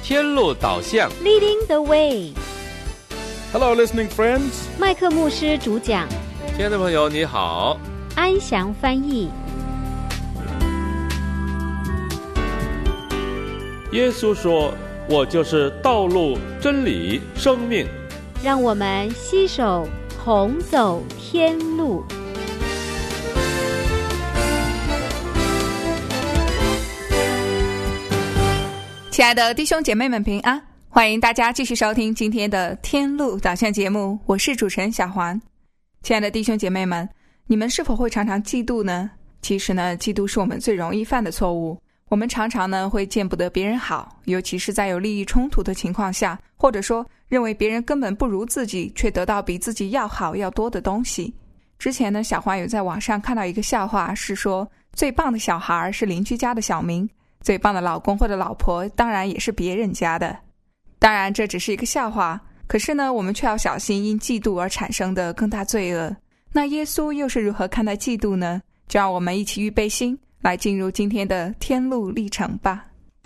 天路导向 Leading the way. Hello, listening friends. 麦克牧师主讲， 亲爱的朋友你好， 安祥翻译。 耶稣说，我就是道路、真理、生命。 让我们携手同走天路。 亲爱的弟兄姐妹们平安，欢迎大家继续收听今天的天路导向节目，我是主持人小环。亲爱的弟兄姐妹们，你们是否会常常嫉妒呢？其实呢，嫉妒是我们最容易犯的错误。我们常常呢会见不得别人好，尤其是在有利益冲突的情况下，或者说认为别人根本不如自己，却得到比自己要好要多的东西。之前呢，小花有在网上看到一个笑话，是说最棒的小孩是邻居家的小明，最棒的老公或者老婆当然也是别人家的。当然这只是一个笑话，可是呢我们却要小心因嫉妒而产生的更大罪恶。那耶稣又是如何看待嫉妒呢？就让我们一起预备心，来进入今天的天路历程吧。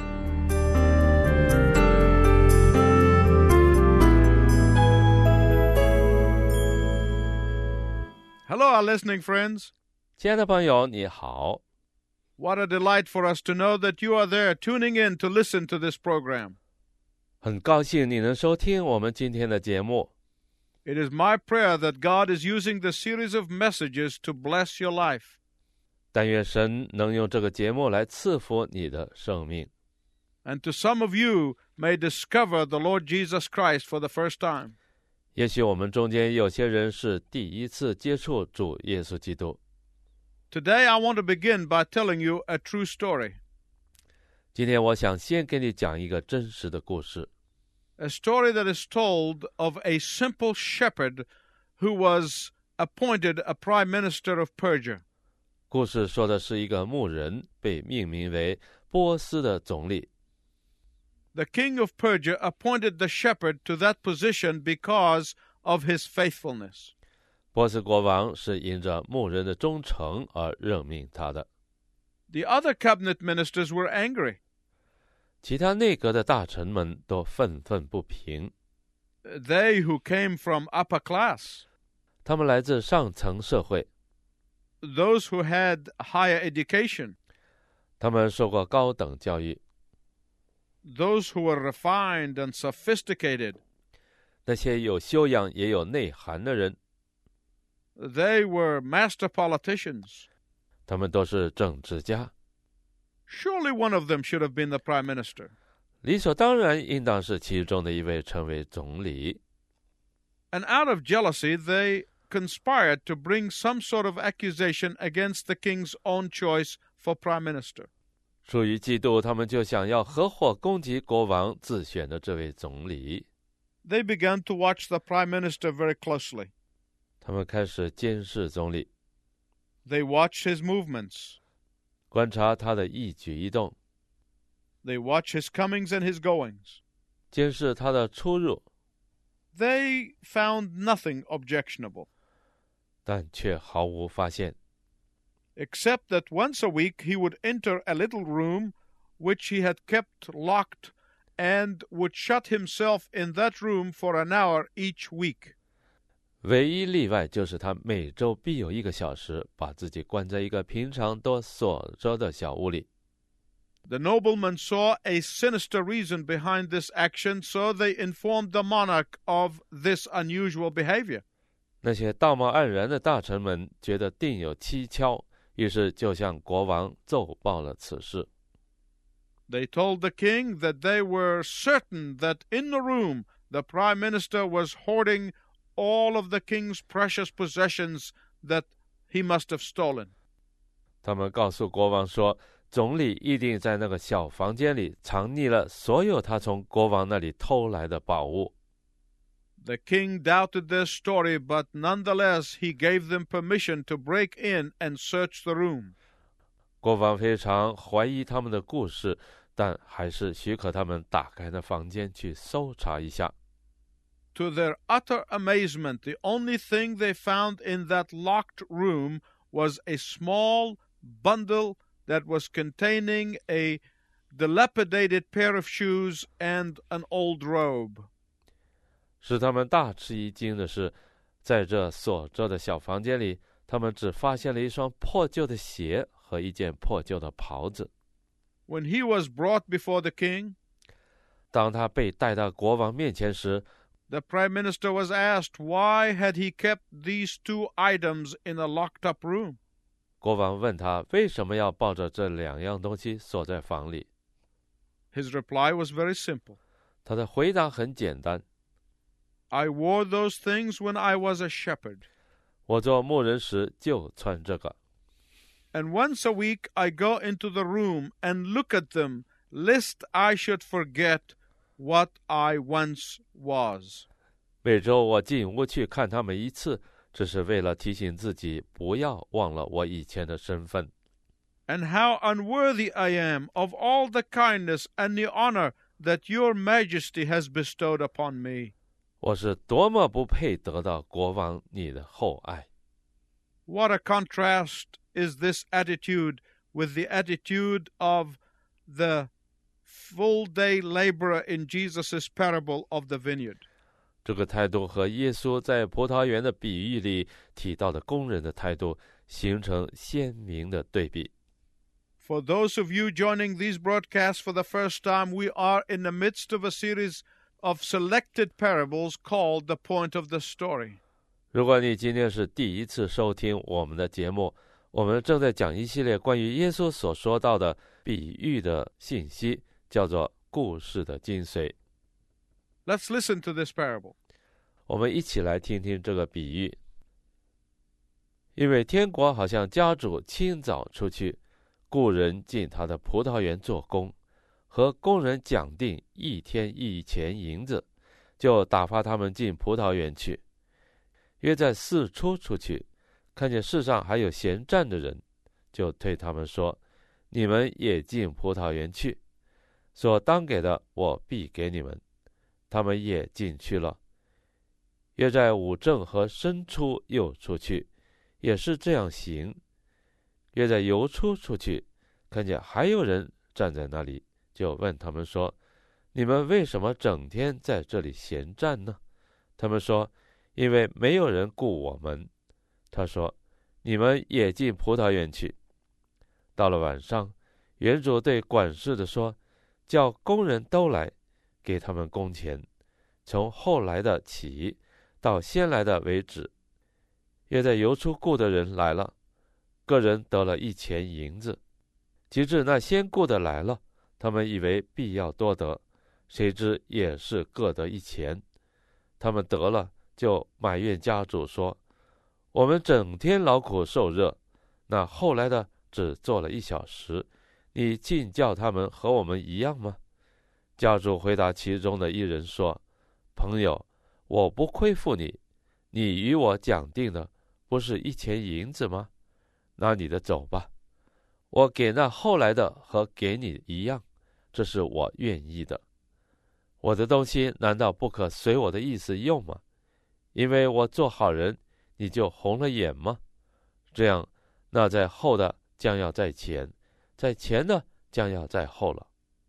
Hello, our listening friends. 亲爱的朋友你好， What a delight for us to know that you are there tuning in to listen to this program. 很高兴你能收听我们今天的节目。 It is my prayer that God is using this series of messages to bless your life. 但愿神能用这个节目来赐福你的生命。 And to some of you may discover the Lord Jesus Christ for the first time. 也许我们中间有些人是第一次接触主耶稣基督。 Today I want to begin by telling you a true story. 今天我想先给你讲一个真实的故事， A story that is told of a simple shepherd who was appointed a prime minister of Persia. 故事说的是一个牧人被命名为波斯的总理。 The king of Persia appointed the shepherd to that position because of his faithfulness. 波斯国王是因着牧人的忠诚而任命他的。 The other cabinet ministers were angry. 其他内阁的大臣们都愤愤不平。 They who came from upper class, 他们来自上层社会， those who had higher education, 他们受过高等教育， those who were refined and sophisticated, 那些有修养也有内涵的人， they were master politicians. 他们都是政治家。 Surely one of them should have been the prime minister. 理所当然应当是其中的一位成为总理。 And out of jealousy, they conspired to bring some sort of accusation against the king's own choice for prime minister. 出于嫉妒，他们就想要合伙攻击国王自选的这位总理。 They began to watch the prime minister very closely. 他们开始监视总理， They watched his movements. 观察他的一举一动， They watched his comings and his goings. 监视他的出入， They found nothing objectionable, 但却毫无发现， except that once a week he would enter a little room which he had kept locked and would shut himself in that room for an hour each week. 唯一例外就是他每周必有1个小时把自己关在一个平常都锁着的小屋里。 The noblemen saw a sinister reason behind this action, so they informed the monarch of this unusual behavior. 那些道貌岸然的大臣们觉得定有蹊跷，于是就向国王奏报了此事。 They told the king that they were certain that in the room the prime minister was hoarding all of the king's precious possessions that he must have stolen. 他们告诉国王说，总理一定在那个小房间里藏匿了所有他从国王那里偷来的宝物。 The king doubted their story, but nonetheless he gave them permission to break in and search the room. 国王非常怀疑他们的故事，但还是许可他们打开那房间去搜查一下。 To their utter amazement, the only thing they found in that locked room was a small bundle that was containing a dilapidated pair of shoes and an old robe. 使他们大吃一惊的是，在这锁着的小房间里，他们只发现了一双破旧的鞋和一件破旧的袍子。 When he was brought before the king, 当他被带到国王面前时， the prime minister was asked why had he kept these two items in a locked-up room. 国王问他为什么要抱着这两样东西锁在房里。 His reply was very simple. 他的回答很简单： I wore those things when I was a shepherd. 我做牧人时就穿这个。 And once a week I go into the room and look at them, lest I should forget what I once was. 每周我进屋去看他们一次，这是为了提醒自己不要忘了我以前的身份。 And how unworthy I am of all the kindness and the honor that your majesty has bestowed upon me. 我是多么不配得到国王你的厚爱。 What a contrast is this attitude with the attitude of the full-day laborer in Jesus' parable of the vineyard. 这个态度和耶稣在葡萄园的比喻里提到的工人的态度形成鲜明的对比。 For those of you joining these broadcasts for the first time, we are in the midst of a series of selected parables called The Point of the Story. 如果你今天是第一次收听我们的节目，我们正在讲一系列关于耶稣所说到的比喻的信息，叫做故事的精髓。 Let's listen to this parable. 我们一起来听听这个比喻。因为天国好像家主清早出去，雇人进他的葡萄园做工，和工人讲定1天1钱银子，就打发他们进葡萄园去。约在巳初出去，看见世上还有闲站的人，就对他们说：你们也进葡萄园去，所当给的我必给你们。他们也进去了。约在午正和申初又出去，也是这样行。约在酉初出去，看见还有人站在那里，就问他们说：你们为什么整天在这里闲站呢？他们说：因为没有人雇我们。他说：你们也进葡萄园去。到了晚上，园主对管事的说：叫工人都来，给他们工钱，从后来的起，到先来的为止。约在酉初雇的人来了，个人得了1钱银子。及至那先雇的来了，他们以为必要多得，谁知也是各得1钱。他们得了，就埋怨家主说：我们整天劳苦受热，那后来的只做了1小时，你竟叫他们和我们一样吗？家主回答其中的一人说：朋友，我不亏负你，你与我讲定的不是1钱银子吗？拿你的走吧，我给那后来的和给你一样，这是我愿意的。我的东西难道不可随我的意思用吗？因为我做好人，你就红了眼吗？这样，那在后的将要在前，在前的将要在后了。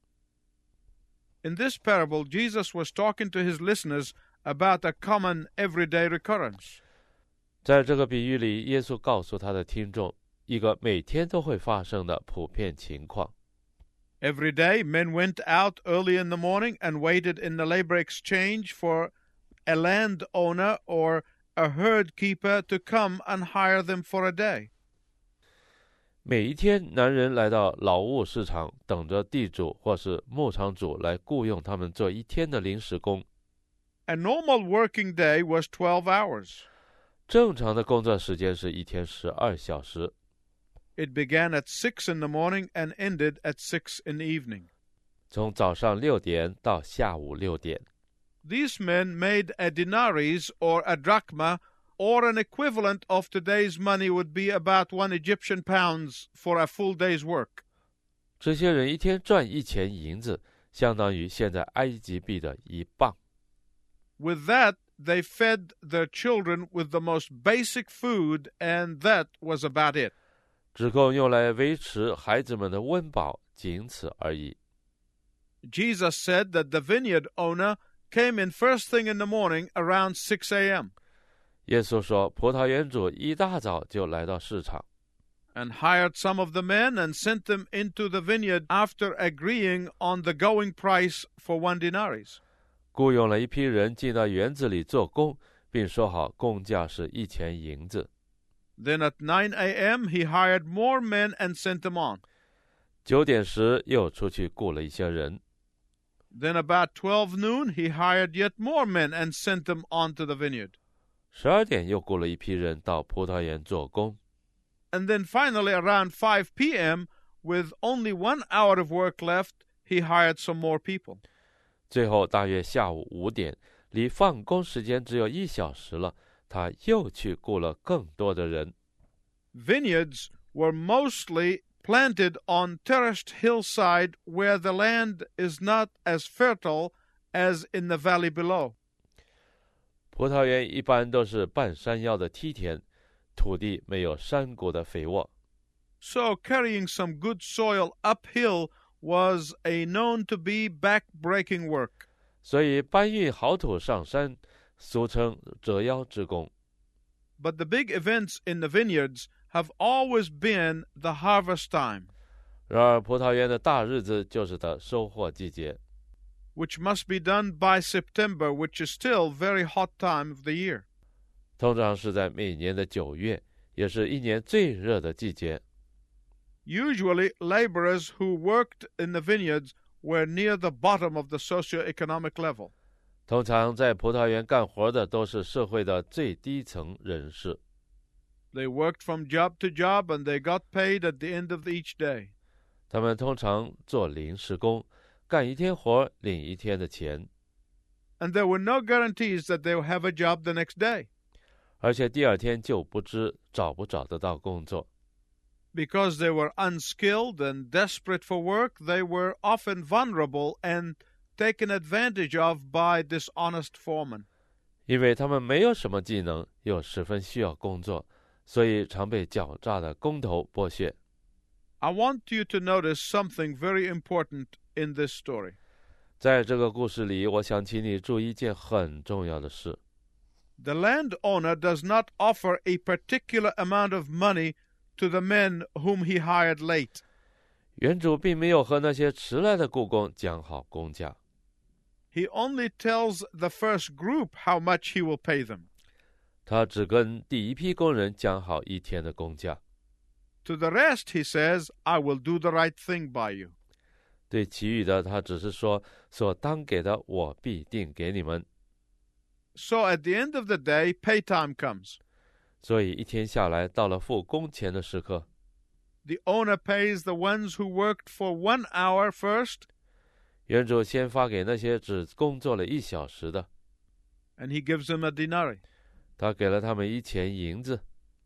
In this parable, Jesus was talking to his listeners about a common everyday recurrence. 在这个比喻里，耶稣告诉他的听众一个每天都会发生的普遍情况。 Every day, men went out early in the morning and waited in the labor exchange for a landowner or a herd keeper to come and hire them for a day. 每一天，男人来到劳务市场，等着地主或是牧场主来雇佣他们做1天的临时工。 A normal working day was 12 hours. 正常的工作时间是1天12小时。 It began at 6 in the morning and ended at 6 in the evening. 从早上6点到下午6点。 These men made a denarius or a drachma, or an equivalent of today's money would be about 1 Egyptian pounds for a full day's work. 这些人1天赚1钱银子，相当于现在埃及币的1磅。 With that, they fed their children with the most basic food, and that was about it. 只够用来维持孩子们的温饱，仅此而已。 Jesus said that the vineyard owner came in first thing in the morning around 6 a.m. 耶稣说，葡萄园主一大早就来到市场， and hired some of the men and sent them into the vineyard after agreeing on the going price for 1 denarii. 雇佣了一批人进到园子里做工，并说好工价是1钱银子。 Then at 9 a.m. he hired more men and sent them on. 9点时又出去雇了一些人。 Then about 12 noon he hired yet more men and sent them on to the vineyard. 12点又雇了一批人到葡萄园做工。 And then finally around 5 p.m., with only 1 hour of work left, he hired some more people. 最后大约下午5点，离放工时间只有1小时了，他又去雇了更多的人。 Vineyards were mostly planted on terraced hillside where the land is not as fertile as in the valley below. 葡萄园一般都是半山腰的梯田，土地没有山谷的肥沃。 So carrying some good soil uphill was a known to be back-breaking work. 所以搬运好土上山，俗称折腰之工。 But the big events in the vineyards have always been the harvest time, 然而葡萄园的大日子就是它收获季节， which must be done by September, which is still very hot time of the year. 通常是在每年的9月，也是一年最热的季节。 Usually, laborers who worked in the vineyards were near the bottom of the socioeconomic level. 通常在葡萄园干活的都是社会的最低层人士， They worked from job to job and they got paid at the end of each day. 他们通常做临时工，干一天活领一天的钱， And there were no guarantees that they would have a job the next day. 而且第二天就不知找不找得到工作。 Because they were unskilled and desperate for work, they were often vulnerable and taken advantage of by dishonest foremen. 因为他们没有什么技能，又十分需要工作，所以常被狡诈的工头剥削。 I want you to notice something very important in this story. 在这个故事里，我想请你注意一件很重要的事。 The landowner does not offer a particular amount of money to the men whom he hired late. 园主并没有和那些迟来的雇工讲好工价， He only tells the first group how much he will pay them. 他只跟第一批工人讲好一天的工价。 To the rest, he says, I will do the right thing by you. 对其余的，他只是说所当给的，我必定给你们。 So at the end of the day, pay time comes. 所以一天下来，到了付工钱的时刻， The owner pays the ones who worked for 1 hour first, 园主先发给那些只工作了1小时的， and he gives them a denarii. 他给了他们1钱银子，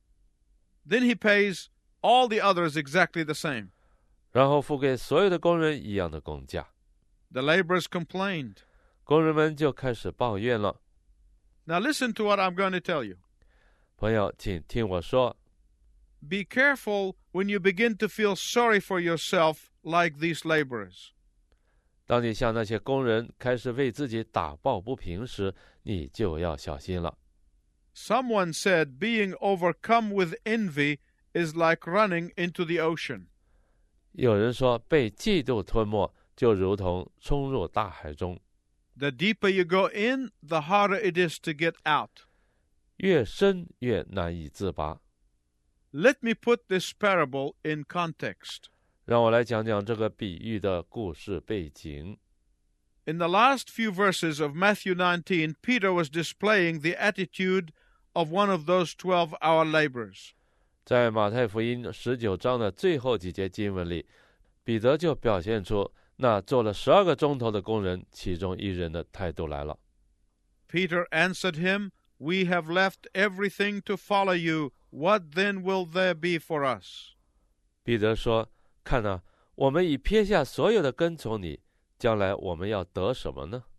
Then he pays all the others exactly the same. 然后付给所有的工人一样的工价。 The laborers complained. 工人们就开始抱怨了。 Now listen to what I'm going to tell you. 朋友，请听我说， Be careful when you begin to feel sorry for yourself like these laborers. 当你像那些工人开始为自己打抱不平时，你就要小心了。 Someone said being overcome with envy is like running into the ocean. 有人说，被嫉妒吞没，就如同冲入大海中， The deeper you go in, the harder it is to get out. 越深越难以自拔。 Let me put this parable in context. 让我来讲讲这个比喻的故事背景。 In the last few verses of Matthew 19, Peter was displaying the attitude of one of those 12-hour laborers. 在马太福音19章的最后几节经文里，彼得就表现出那做了12个钟头的工人其中一人的态度来了。 Peter answered him, We have left everything to follow you. What then will there be for us? 彼得说，看啊，我们已撇下所有的跟从你，将来我们要得什么呢？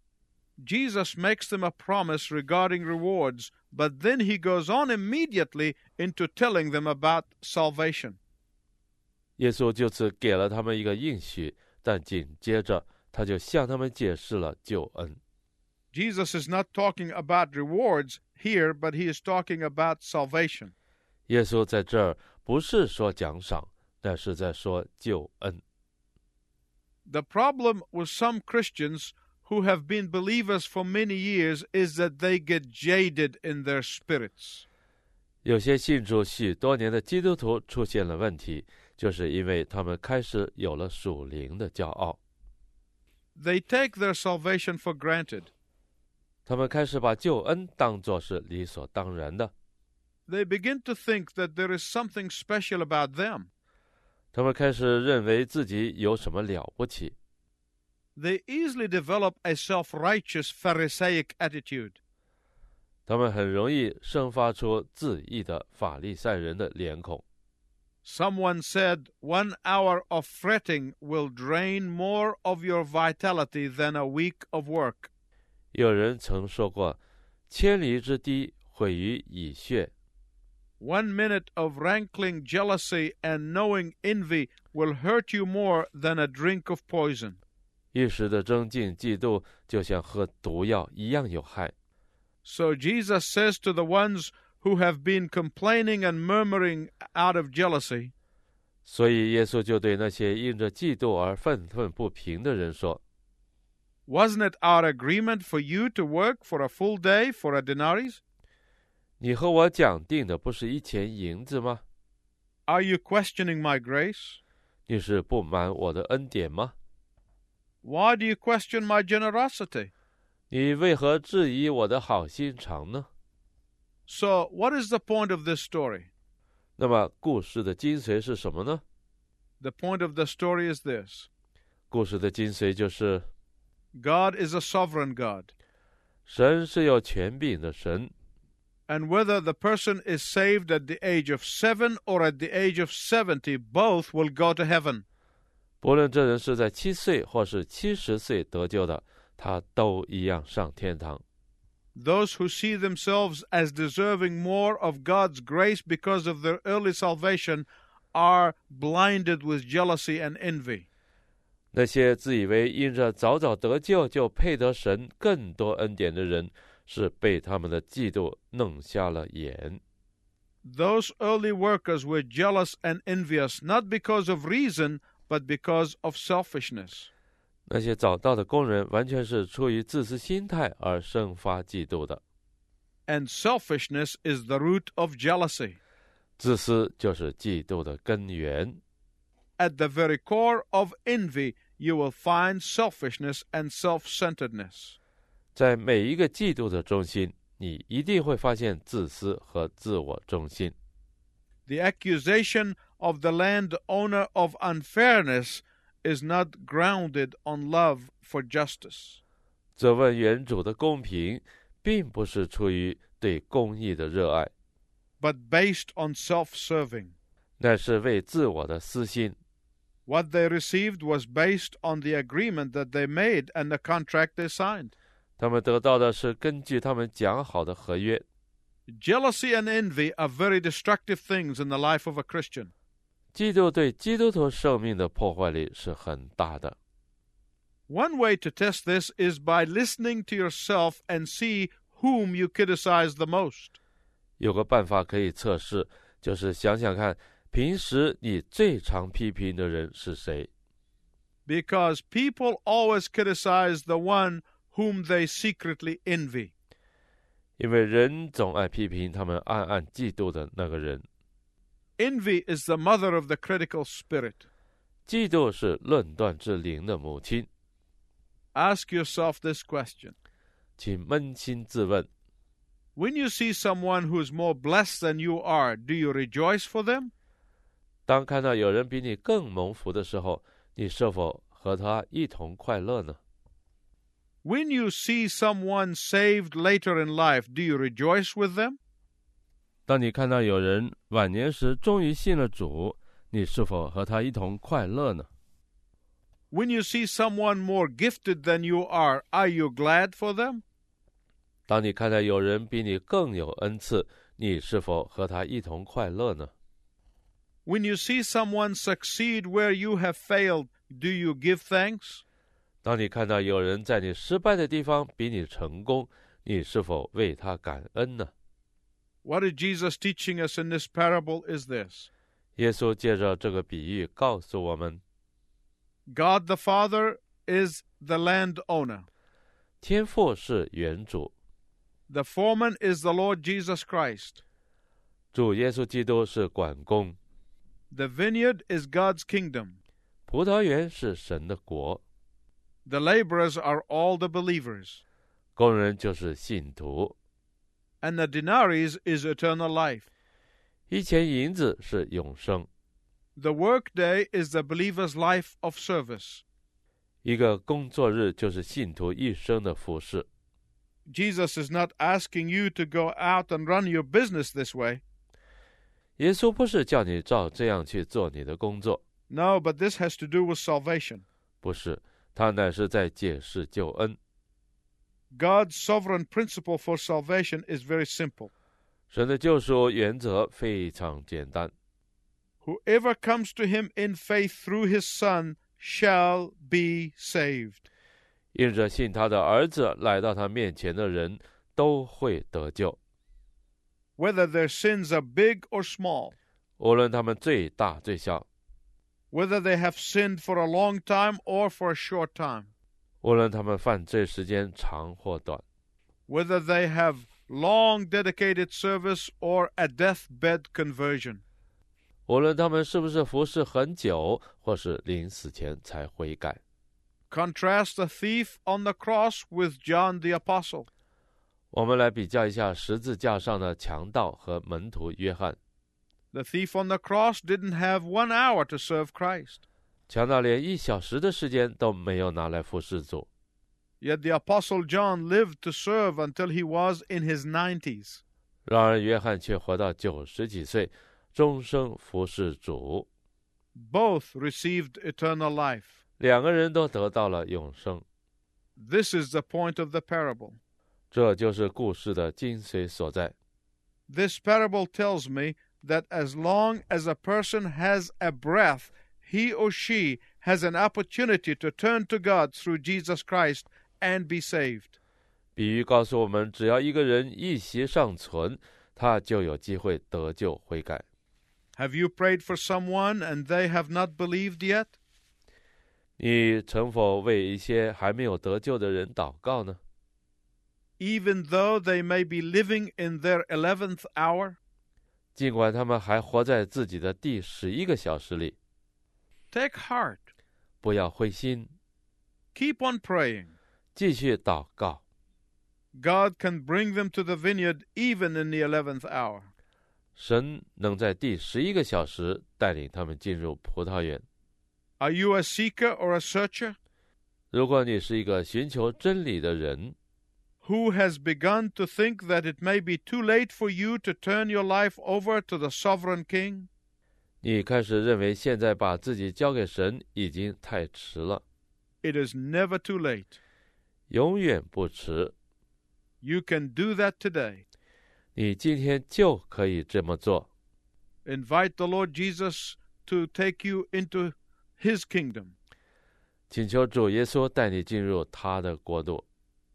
Jesus makes them a promise regarding rewards, but then he goes on immediately into telling them about salvation. 耶稣就此给了他们一个应许，但紧接着他就向他们解释了救恩。 Jesus is not talking about rewards here, but he is talking about salvation. 耶稣在这儿不是说奖赏，那是在说救恩。 The problem with some Christians who have been believers for many years is that they get jaded in their spirits. 有些信主许多年的基督徒出现了问题，就是因为他们开始有了属灵的骄傲。 They take their salvation for granted. 他们开始把救恩当作是理所当然的。 They begin to think that there is something special about them. 他们开始认为自己有什么了不起。 They easily develop a self-righteous Pharisaic attitude. 他们很容易生发出自义的法利赛人的脸孔。 Someone said, 1 hour of fretting will drain more of your vitality than a week of work. 有人曾说过，千里之堤毁于蚁穴。 1 minute of rankling jealousy and knowing envy will hurt you more than a drink of poison. 一时的争竞嫉妒，就像喝毒药一样有害。 So Jesus says to the ones who have been complaining and murmuring out of jealousy, 所以耶稣就对那些因着嫉妒而愤愤不平的人说， Wasn't it our agreement for you to work for a full day for a denarius? 你和我讲定的不是一钱银子吗？ Are you questioning my grace? 你是不满我的恩典吗？ Why do you question my generosity? 你为何质疑我的好心肠呢？ So, what is the point of this story? 那么故事的精髓是什么呢？ The point of the story is this. 故事的精髓就是， God is a sovereign God. 神是有权柄的神， And whether the person is saved at the age of 7 or at the age of 70, both will go to heaven. 不论这人是在7岁或是70岁得救的，他都一样上天堂。 Those who see themselves as deserving more of God's grace because of their early salvation are blinded with jealousy and envy. 那些自以为因着早早得救就配得神更多恩典的人，是被他们的嫉妒弄瞎了眼。 Those early workers were jealous and envious, not because of reason, but because of selfishness. 那些早到的工人完全是出于自私心态而生发嫉妒的。 And selfishness is the root of jealousy. 自私就是嫉妒的根源。 At the very core of envy, you will find selfishness and self-centeredness. 在每一个嫉妒的中心，你一定会发现自私和自我中心。 The accusation of the landowner of unfairness is not grounded on love for justice. 责问原主的公平，并不是出于对公义的热爱， but based on self-serving. 那是为自我的私心。 What they received was based on the agreement that they made and the contract they signed. 他们得到的是根据他们讲好的合约。 Jealousy and envy are very destructive things in the life of a Christian. 嫉妒对基督徒生命的破坏力是很大的。 One way to test this is by listening to yourself and see whom you criticize the most. 有个办法可以测试，就是想想看，平时你最常批评的人是谁？ Because people always criticize the one whom they secretly envy. 因为人总爱批评他们暗暗嫉妒的那个人。 Envy is the mother of the critical spirit. 嫉妒是论断之灵的母亲。 Ask yourself this question. 请扪心自问， When you see someone who is more blessed than you are, do you rejoice for them? 当看到有人比你更蒙福的时候，你是否和他一同快乐呢？ When you see someone saved later in life, do you rejoice with them? 当你看到有人晚年时终于信了主，你是否和他一同快乐呢？ When you see someone more gifted than you are you glad for them? 当你看到有人比你更有恩赐，你是否和他一同快乐呢？ When you see someone succeed where you have failed, do you give thanks? 当你看到有人在你失败的地方比你成功，你是否为他感恩呢？ What is Jesus teaching us in this parable is this. 耶稣借着这个比喻告诉我们， God the Father is the landowner. 天父是原主， The foreman is the Lord Jesus Christ. 主耶稣基督是管工， The vineyard is God's kingdom. 葡萄园是神的国， The laborers are all the believers. 工人就是信徒， And the denaries is eternal life. 一钱银子是永生， The workday is the believer's life of service. 一个工作日就是信徒一生的服事。 Jesus is not asking you to go out and run your business this way. 耶稣不是叫你照这样去做你的工作， No, but this has to do with salvation. 不是，他乃是在解释救恩。 God's sovereign principle for salvation is very simple. 神的救赎原则非常简单， Whoever comes to him in faith through his Son shall be saved. 因着信他的儿子来到他面前的人都会得救， Whether their sins are big or small, 无论他们最大最小， whether they have sinned for a long time or for a short time, 无论他们犯罪时间长或短， whether they have long dedicated service or a deathbed conversion. 无论他们是不是服侍很久，或是临死前才悔改。 Contrast the thief on the cross with John the Apostle. 我们来比较一下十字架上的强盗和门徒约翰。 The thief on the cross didn't have 1 hour to serve Christ. 强盗连1小时的时间都没有拿来服侍主， Yet the Apostle John lived to serve until he was in his 90s. 然而约翰却活到90几岁，终生服侍主。 Both received eternal life. 两个人都得到了永生， This is the point of the parable. 这就是故事的精髓所在。 This parable tells me that as long as a person has a breath, he or she has an opportunity to turn to God through Jesus Christ and be saved. 比喻告诉我们，只要一个人一息尚存，他就有机会得救悔改。 Have you prayed for someone and they have not believed yet? 你曾否为一些还没有得救的人祷告呢？ Even though they may be living in their 11th hour? 尽管他们还活在自己的第11个小时里， Take heart. 不要灰心， Keep on praying. 继续祷告。 God can bring them to the vineyard even in the 11th hour. 神能在第11个小时带领他们进入葡萄园。 Are you a seeker or a searcher? 如果你是一个寻求真理的人， Who has begun to think that it may be too late for you to turn your life over to the sovereign King? 你开始认为现在把自己交给神已经太迟了， It is never too late. 永远不迟。 You can do that today. 你今天就可以这么做。 Invite the Lord Jesus to take you into His kingdom 请求主耶稣带你进入他的国度，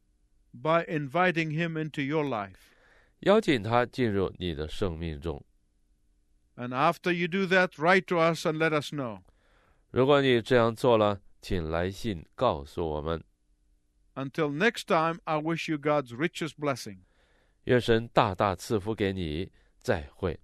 by inviting Him into your life. 邀请他进入你的生命中。 And after you do that, write to us and let us know. 如果你这样做了，请来信告诉我们。 Until next time, I wish you God's richest blessing. 愿神大大赐福给你，再会。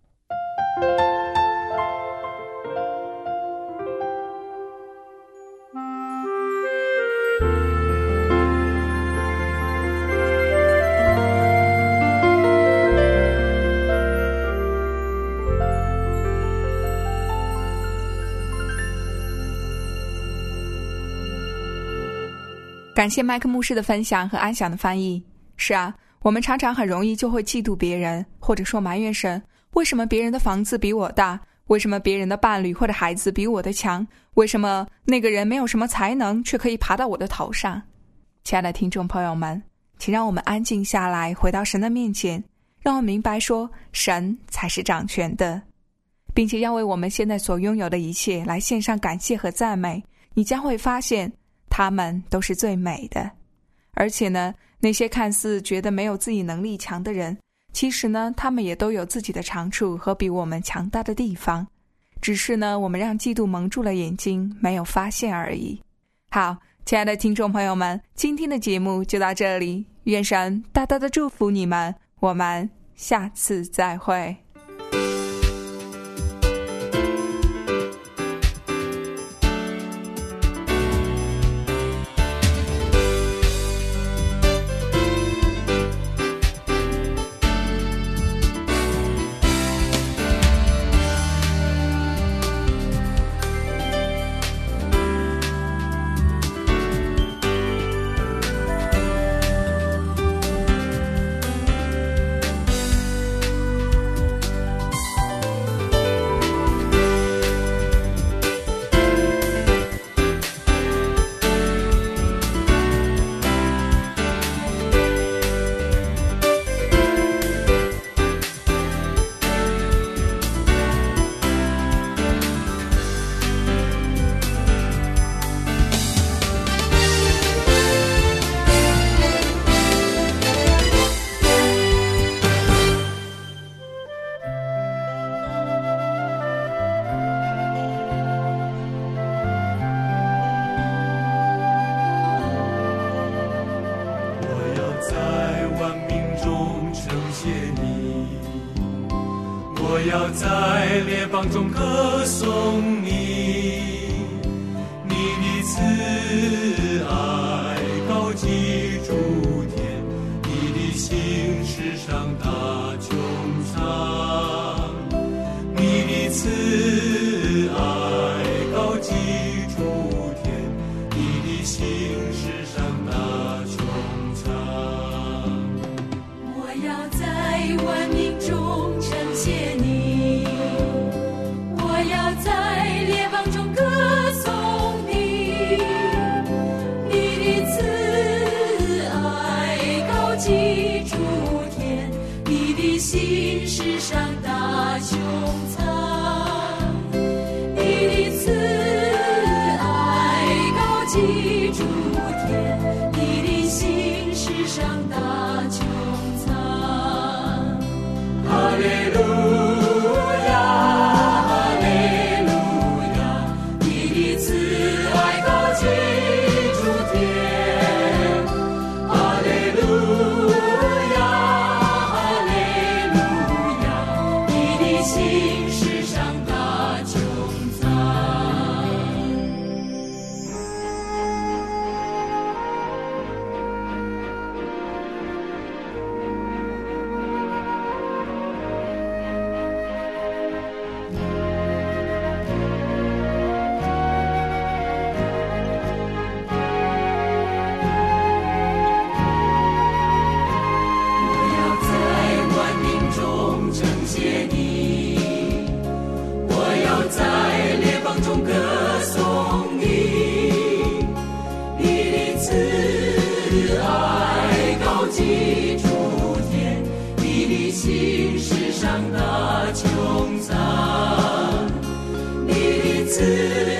感谢麦克牧师的分享和安详的翻译。是啊，我们常常很容易就会嫉妒别人，或者说埋怨神，为什么别人的房子比我大？为什么别人的伴侣或者孩子比我的强？为什么那个人没有什么才能，却可以爬到我的头上？亲爱的听众朋友们，请让我们安静下来，回到神的面前，让我们明白说，神才是掌权的，并且要为我们现在所拥有的一切来献上感谢和赞美。你将会发现， 他们都是最美的。而且呢，那些看似觉得没有自己能力强的人，其实呢，他们也都有自己的长处和比我们强大的地方，只是呢，我们让嫉妒蒙住了眼睛，没有发现而已。好，亲爱的听众朋友们，今天的节目就到这里，愿神大大的祝福你们，我们下次再会。 我要在列邦中歌颂你，你的慈爱高及诸天，你的心世上大穹苍，你的慈爱高及诸天，你的心世上大穹苍。 我要在万民中称谢你，我要在列邦中歌颂你，你的慈爱高及诸天，你的心世上大穹苍，你的慈爱高及诸天，你的心世上大穹苍。哈利路亚，哈利路亚，你的慈爱高及诸天。哈利路亚，哈利路亚，你的心世上大穹苍。我要在万民中称谢你，我要在列邦中歌颂你，你的慈爱高及诸天，你的心世上大穹苍，你的慈